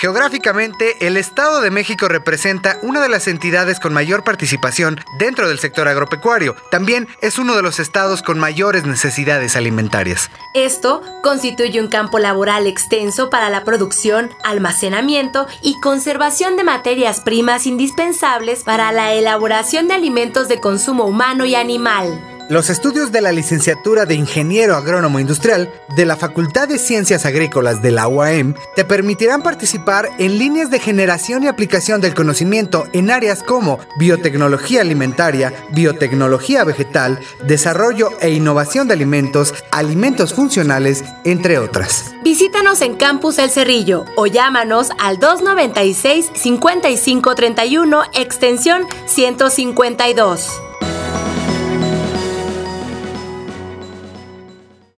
Geográficamente, el Estado de México representa una de las entidades con mayor participación dentro del sector agropecuario. También es uno de los estados con mayores necesidades alimentarias. Esto constituye un campo laboral extenso para la producción, almacenamiento y conservación de materias primas indispensables para la elaboración de alimentos de consumo humano y animal. Los estudios de la licenciatura de Ingeniero Agrónomo Industrial de la Facultad de Ciencias Agrícolas de la UAM te permitirán participar en líneas de generación y aplicación del conocimiento en áreas como biotecnología alimentaria, biotecnología vegetal, desarrollo e innovación de alimentos, alimentos funcionales, entre otras. Visítanos en Campus El Cerrillo o llámanos al 296-5531, extensión 152.